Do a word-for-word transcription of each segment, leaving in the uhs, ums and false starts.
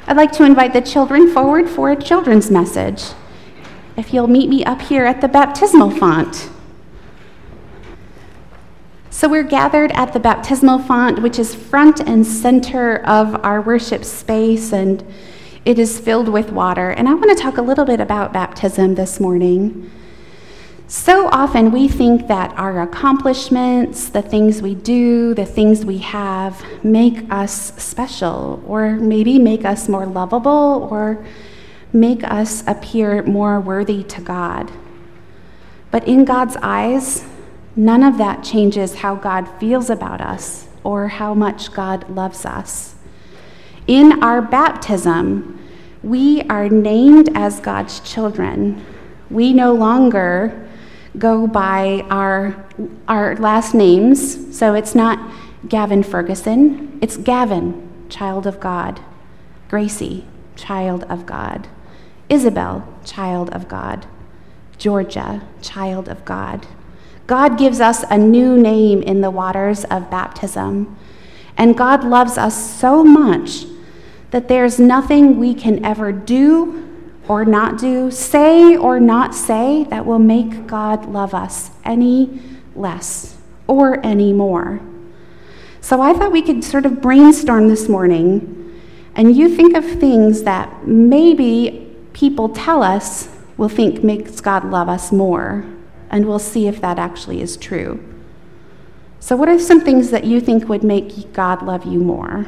I'd like to invite the children forward for a children's message. If you'll meet me up here at the baptismal font. So we're gathered at the baptismal font, which is front and center of our worship space, and it is filled with water. And I want to talk a little bit about baptism this morning. So often we think that our accomplishments, the things we do, the things we have, make us special, or maybe make us more lovable, or make us appear more worthy to God. But in God's eyes, none of that changes how God feels about us or how much God loves us. In our baptism, we are named as God's children. We no longer go by our, our last names, so it's not Gavin Ferguson, it's Gavin, child of God, Gracie, child of God, Isabel, child of God, Georgia, child of God. God gives us a new name in the waters of baptism, and God loves us so much that there's nothing we can ever do or not do, say or not say, that will make God love us any less or any more. So I thought we could sort of brainstorm this morning, and you think of things that maybe people tell us will think makes God love us more, and we'll see if that actually is true. So what are some things that you think would make God love you more?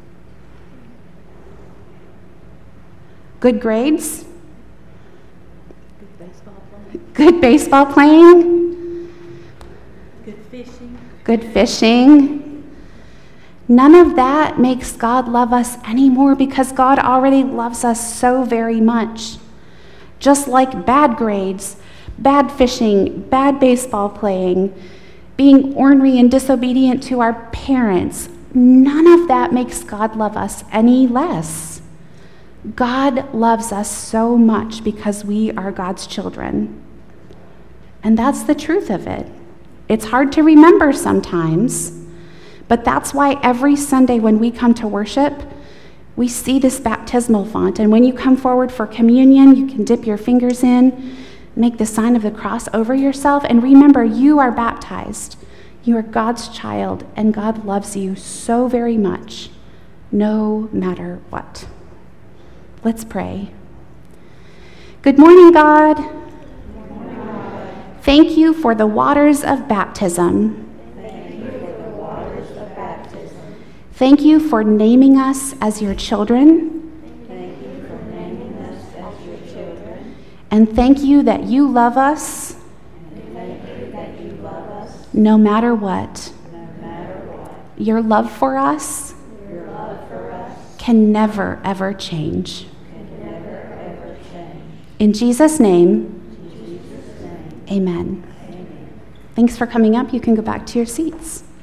Good grades? Good baseball playing. Good baseball playing? Good fishing. Good fishing? None of that makes God love us anymore because God already loves us so very much. Just like bad grades, bad fishing, bad baseball playing, being ornery and disobedient to our parents, none of that makes God love us any less. God loves us so much because we are God's children. And that's the truth of it. It's hard to remember sometimes, but that's why every Sunday when we come to worship, we see this baptismal font. And when you come forward for communion, you can dip your fingers in, make the sign of the cross over yourself, and remember you are baptized. You are God's child, and God loves you so very much, no matter what. Let's pray. Good morning, God. Good morning, God. Thank you for the waters of baptism. Thank you for the waters of baptism. Thank you for naming us as your children. Thank you for naming us as your children. And thank you that you love us. And thank you that you love us No matter what. no matter what. Your love for us Your love for us can never, ever change. can never ever change. In Jesus' name, In Jesus' name. amen. Amen. Thanks for coming up. You can go back to your seats.